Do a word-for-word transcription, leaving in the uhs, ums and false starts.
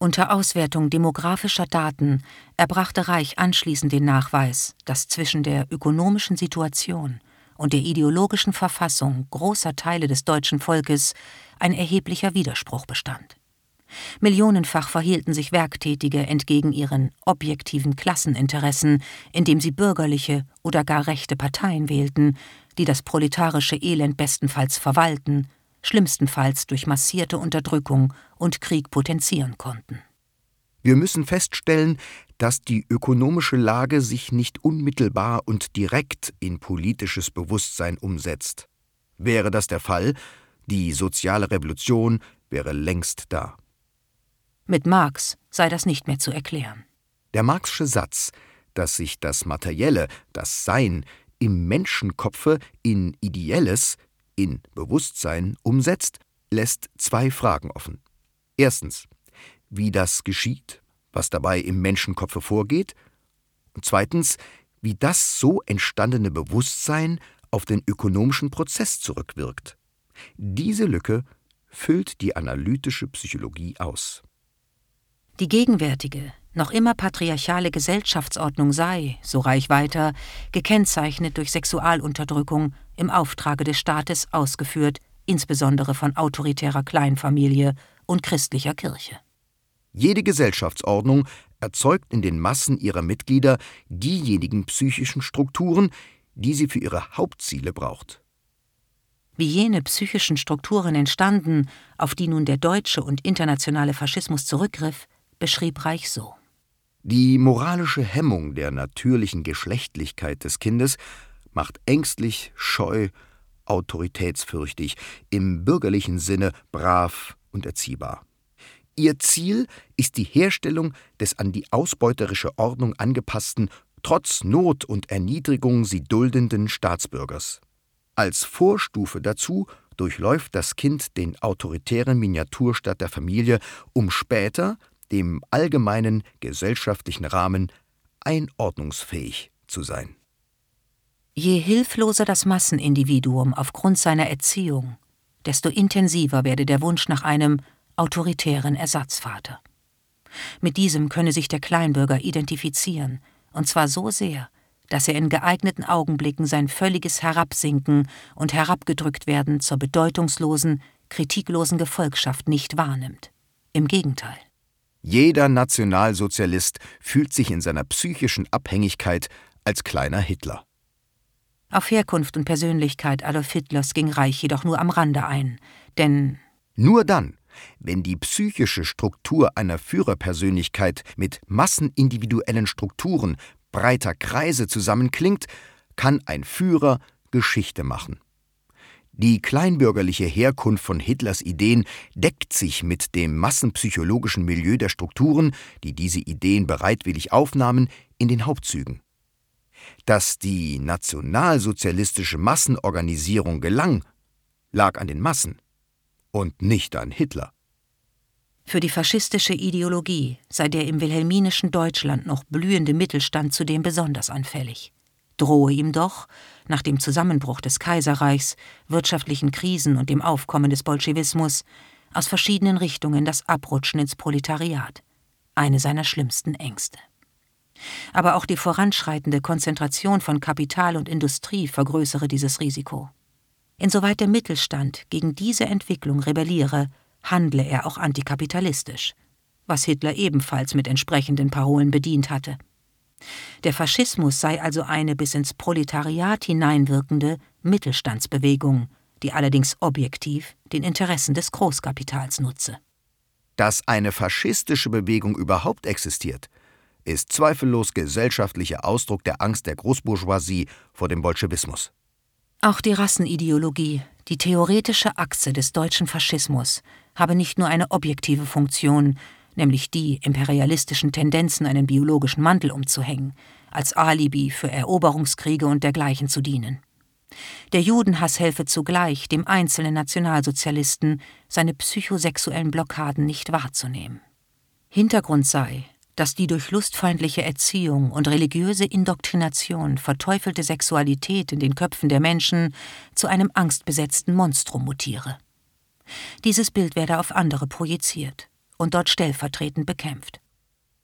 Unter Auswertung demografischer Daten erbrachte Reich anschließend den Nachweis, dass zwischen der ökonomischen Situation und der ideologischen Verfassung großer Teile des deutschen Volkes ein erheblicher Widerspruch bestand. Millionenfach verhielten sich Werktätige entgegen ihren objektiven Klasseninteressen, indem sie bürgerliche oder gar rechte Parteien wählten, die das proletarische Elend bestenfalls verwalten, schlimmstenfalls durch massierte Unterdrückung und Krieg potenzieren konnten. Wir müssen feststellen, dass die ökonomische Lage sich nicht unmittelbar und direkt in politisches Bewusstsein umsetzt. Wäre das der Fall, die soziale Revolution wäre längst da. Mit Marx sei das nicht mehr zu erklären. Der Marxsche Satz, dass sich das Materielle, das Sein, im Menschenkopfe in Ideelles, in Bewusstsein umsetzt, lässt zwei Fragen offen. Erstens, wie das geschieht, was dabei im Menschenkopfe vorgeht, und zweitens, wie das so entstandene Bewusstsein auf den ökonomischen Prozess zurückwirkt. Diese Lücke füllt die analytische Psychologie aus. Die gegenwärtige, noch immer patriarchale Gesellschaftsordnung sei, so Reich weiter, gekennzeichnet durch Sexualunterdrückung im Auftrage des Staates ausgeführt, insbesondere von autoritärer Kleinfamilie und christlicher Kirche. Jede Gesellschaftsordnung erzeugt in den Massen ihrer Mitglieder diejenigen psychischen Strukturen, die sie für ihre Hauptziele braucht. Wie jene psychischen Strukturen entstanden, auf die nun der deutsche und internationale Faschismus zurückgriff, beschrieb Reich so: Die moralische Hemmung der natürlichen Geschlechtlichkeit des Kindes macht ängstlich, scheu, autoritätsfürchtig, im bürgerlichen Sinne brav und erziehbar. Ihr Ziel ist die Herstellung des an die ausbeuterische Ordnung angepassten, trotz Not und Erniedrigung sie duldenden Staatsbürgers. Als Vorstufe dazu durchläuft das Kind den autoritären Miniaturstaat der Familie, um später dem allgemeinen gesellschaftlichen Rahmen einordnungsfähig zu sein. Je hilfloser das Massenindividuum aufgrund seiner Erziehung, desto intensiver werde der Wunsch nach einem autoritären Ersatzvater. Mit diesem könne sich der Kleinbürger identifizieren, und zwar so sehr, dass er in geeigneten Augenblicken sein völliges Herabsinken und Herabgedrücktwerden zur bedeutungslosen, kritiklosen Gefolgschaft nicht wahrnimmt. Im Gegenteil. Jeder Nationalsozialist fühlt sich in seiner psychischen Abhängigkeit als kleiner Hitler. Auf Herkunft und Persönlichkeit Adolf Hitlers ging Reich jedoch nur am Rande ein, denn nur dann, wenn die psychische Struktur einer Führerpersönlichkeit mit massenindividuellen Strukturen breiter Kreise zusammenklingt, kann ein Führer Geschichte machen. Die kleinbürgerliche Herkunft von Hitlers Ideen deckt sich mit dem massenpsychologischen Milieu der Strukturen, die diese Ideen bereitwillig aufnahmen, in den Hauptzügen. Dass die nationalsozialistische Massenorganisierung gelang, lag an den Massen und nicht an Hitler. Für die faschistische Ideologie sei der im wilhelminischen Deutschland noch blühende Mittelstand zudem besonders anfällig. Drohe ihm doch, nach dem Zusammenbruch des Kaiserreichs, wirtschaftlichen Krisen und dem Aufkommen des Bolschewismus, aus verschiedenen Richtungen das Abrutschen ins Proletariat, eine seiner schlimmsten Ängste. Aber auch die voranschreitende Konzentration von Kapital und Industrie vergrößere dieses Risiko. Insoweit der Mittelstand gegen diese Entwicklung rebelliere, handle er auch antikapitalistisch, was Hitler ebenfalls mit entsprechenden Parolen bedient hatte. Der Faschismus sei also eine bis ins Proletariat hineinwirkende Mittelstandsbewegung, die allerdings objektiv den Interessen des Großkapitals nutze. Dass eine faschistische Bewegung überhaupt existiert, ist zweifellos gesellschaftlicher Ausdruck der Angst der Großbourgeoisie vor dem Bolschewismus. Auch die Rassenideologie, die theoretische Achse des deutschen Faschismus, habe nicht nur eine objektive Funktion, nämlich die, imperialistischen Tendenzen einen biologischen Mantel umzuhängen, als Alibi für Eroberungskriege und dergleichen zu dienen. Der Judenhass helfe zugleich, dem einzelnen Nationalsozialisten seine psychosexuellen Blockaden nicht wahrzunehmen. Hintergrund sei, dass die durch lustfeindliche Erziehung und religiöse Indoktrination verteufelte Sexualität in den Köpfen der Menschen zu einem angstbesetzten Monstrum mutiere. Dieses Bild werde auf andere projiziert und dort stellvertretend bekämpft.